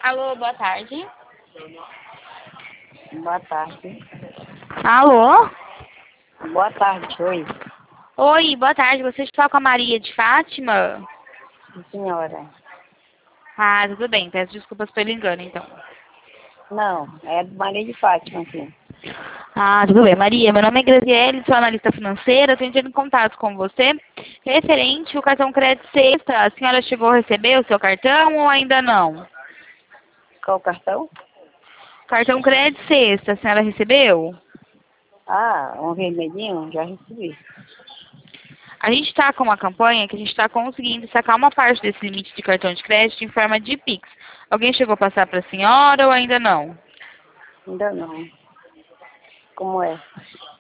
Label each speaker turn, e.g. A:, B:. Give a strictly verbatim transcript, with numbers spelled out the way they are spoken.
A: Alô, boa tarde.
B: Boa tarde.
A: Alô?
B: Boa tarde, oi.
A: Oi, boa tarde. Você está com a Maria de Fátima?
B: Sim, senhora.
A: Ah, tudo bem. Peço desculpas pelo engano, então.
B: Não, é Maria de Fátima aqui.
A: Ah, tudo bem. Maria, meu nome é Graziele, sou analista financeira. Estou entrando em contato com você referente ao cartão crédito sexta. A senhora chegou a receber o seu cartão ou ainda não?
B: Qual o cartão?
A: Cartão crédito sexta, a senhora recebeu?
B: Ah, um vermelhinho, já recebi.
A: A gente está com uma campanha que a gente está conseguindo sacar uma parte desse limite de cartão de crédito em forma de Pix. Alguém chegou a passar para a senhora ou ainda não?
B: Ainda não. Como é?